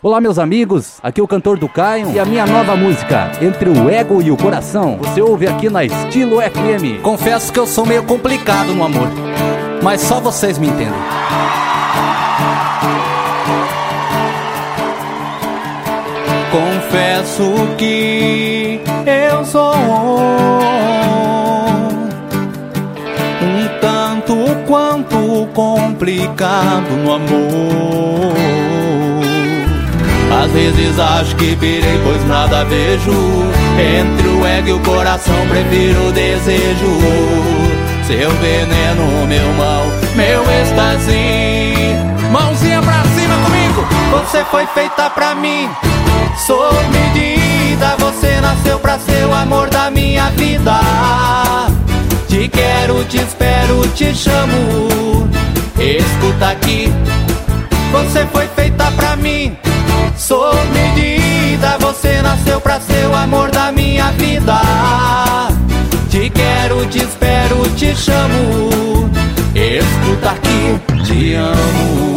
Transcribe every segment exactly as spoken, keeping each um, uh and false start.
Olá meus amigos, aqui é o cantor do Caio e a minha nova música, Entre o Ego e o Coração, você ouve aqui na Estilo F M. Confesso que eu sou meio complicado no amor, mas só vocês me entendem. Confesso que eu sou um tanto quanto complicado no amor. Às vezes acho que pirei, pois nada vejo. Entre o ego e o coração prefiro o desejo. Seu veneno, meu mal, meu êxtase. Mãozinha pra cima comigo. Você foi feita pra mim, sob medida. Você nasceu pra ser o amor da minha vida. Te quero, te espero, te chamo. Escuta aqui. Você foi feita pra mim, sob medida. Você nasceu pra ser o amor da minha vida. Te quero, te espero, te chamo. Escuta aqui, te amo.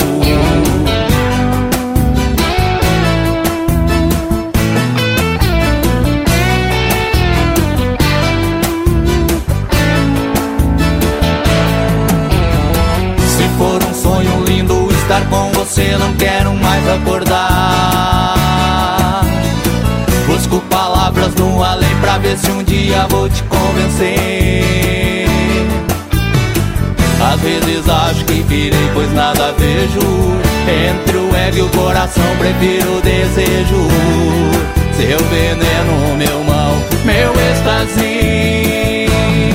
Se for um sonho lindo estar com você, não quero mais acordar. Busco palavras no além pra ver se um dia vou te convencer. Às vezes acho que virei, pois nada vejo. Entre o ego e o coração prefiro o desejo. Seu veneno, meu mal, meu êxtase.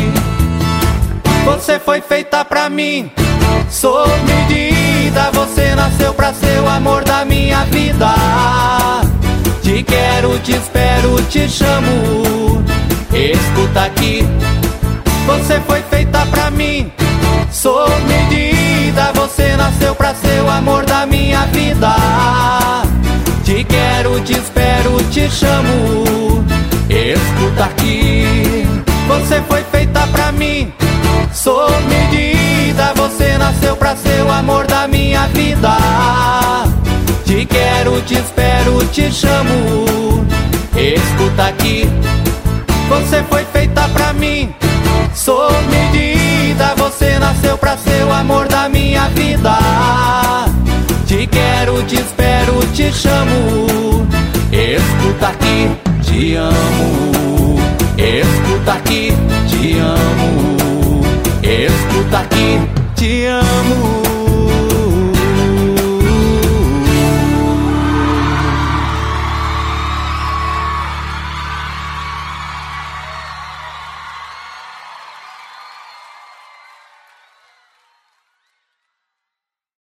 Você foi feita pra mim, sob medida. Você nasceu pra ser o amor da minha vida. Te quero, te espero, te chamo. Escuta aqui. Você foi feita pra mim, sob medida. Você nasceu pra ser o amor da minha vida. Te quero, te espero, te chamo. Escuta aqui. Você foi feita pra mim, sob medida. Você nasceu pra ser o amor da minha vida. Te quero, te espero, te chamo. Escuta aqui. Você foi feita pra mim, sob medida. Você nasceu pra ser o amor da minha vida. Te quero, te espero, te chamo. Escuta aqui, te amo. Escuta aqui, te amo. Escuta aqui, te amo.